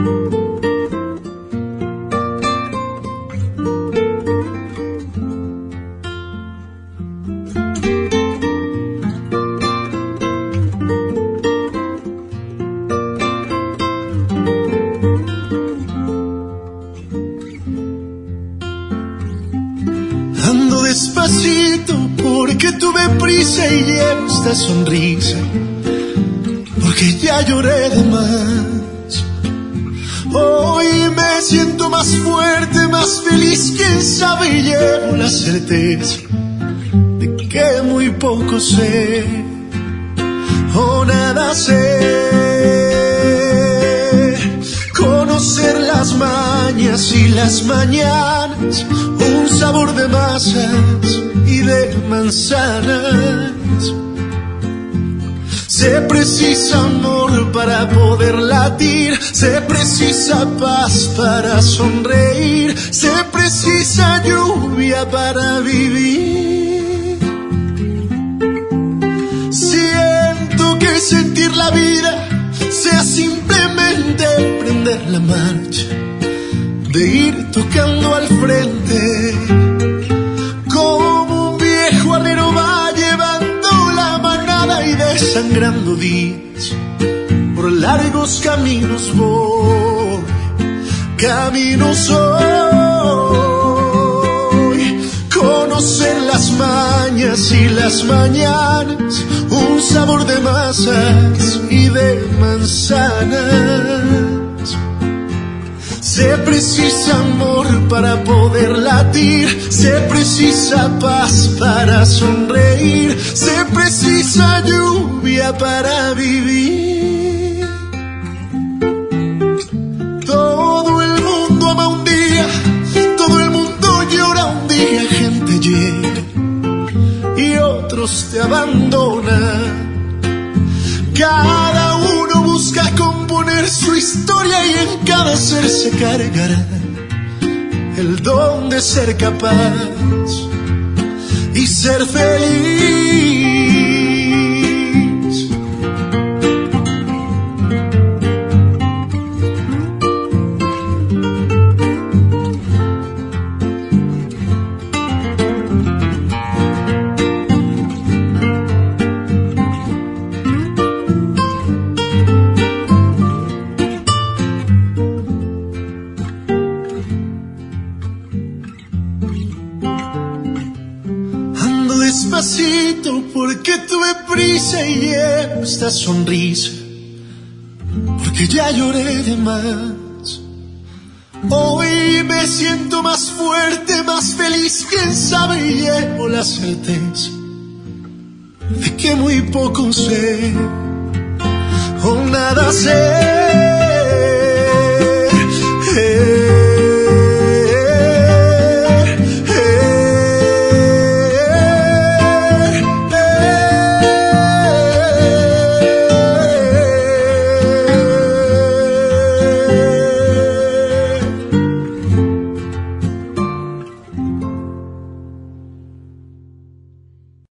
Despacito, porque tuve prisa y llevo esta sonrisa, porque ya lloré de más. Hoy me siento más fuerte, más feliz, quién sabe, y llevo la certeza de que muy poco sé o nada sé. Conocer las mañas y las mañanas, un sabor de masas y de manzanas. Se precisa amor para poder latir, se precisa paz para sonreír, se precisa lluvia para vivir. Siento que sentir la vida sea simplemente prender la marcha, de ir tocando al frente, como un viejo arriero va llevando la manada y desangrando días. Por largos caminos voy, caminos hoy. Conocer las mañas y las mañanas, un sabor de masas y de manzanas. Se precisa amor para poder latir, se precisa paz para sonreír, se precisa lluvia para vivir. Todo el mundo ama un día, todo el mundo llora un día, gente llega y otros te abandonan. Cada uno busca componer su historia y en cada ser se cargará el don de ser capaz y ser feliz. Despacito, porque tuve prisa y llevo esta sonrisa, porque ya lloré de más. Hoy me siento más fuerte, más feliz, quién sabe, y llevo la certeza de que muy poco sé o nada sé.